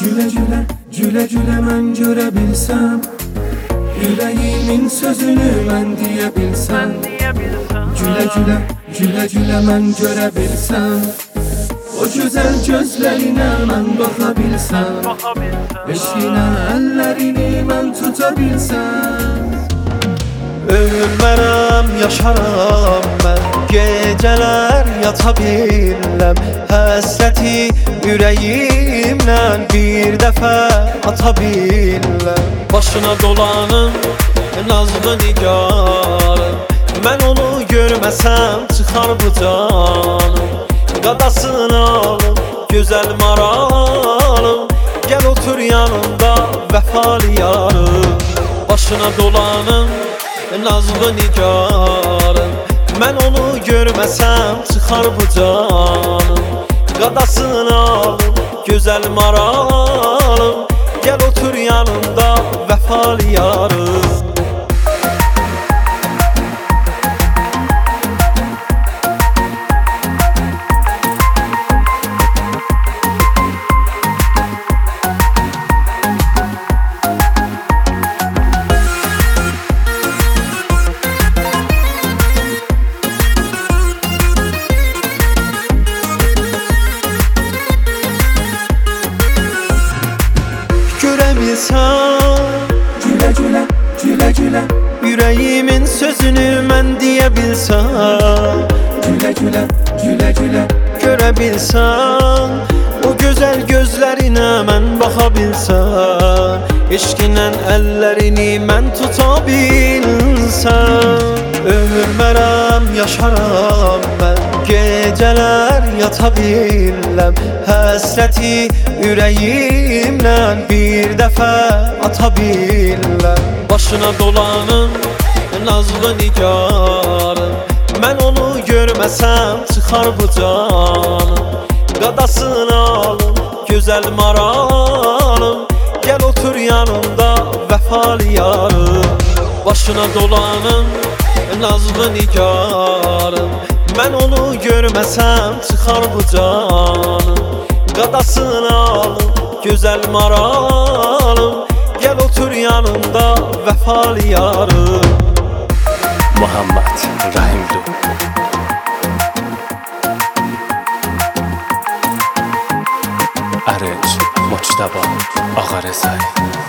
Gülə-gülə, gülə-gülə mən görə bilsəm, ürəyimin sözünü mən deyə bilsəm. Gülə-gülə, gülə-gülə mən görə bilsəm, o gözəl gözlərinə mən baxa bilsəm, eşqinə əllərini mən tuta bilsəm. Ölmərəm, yaşaram mən, gecələr yata biləm, həsrəti ürəyimlə bir dəfə ata biləm. Başına dolanım, nazlı nigarım, mən onu görməsəm çıxar bu canım. Qadasını alım, gözəl maralım, gəl otur yanımda vəfalı yarım. Başına dolanım, nazlı nigarım, mən onu görməsəm çıxar bu canım. Qadasını alım, gözəl maralım, gəl otur yanımda vəfalı yarım. Gülə-gülə, gülə-gülə, ürəyimin sözünü mən deyə bilsəm. Gülə-gülə, gülə-gülə, görə bilsəm, o gözəl gözlərinə mən baxa bilsəm, eşqinlə əllərini mən tuta bilsəm. Ölmərəm, yaşaram mən, gecələr yata biləm, həsrəti ürəyimlə bir dəfə ata biləm. Başına dolanım, nazlı nigarım, mən onu görməsəm çıxar bu canım. Qadasını alım, gözəl maralım, gəl otur yanımda vəfalı yarım. Başına dolanım, nazlı nigarım, mən onu görməsəm çıxar bu canım. Qadasını alım, gözəl maralım, gəl otur yanımda vəfalı yarım. Muhammed Rahimlu Arınç Moçtaba Ağarezay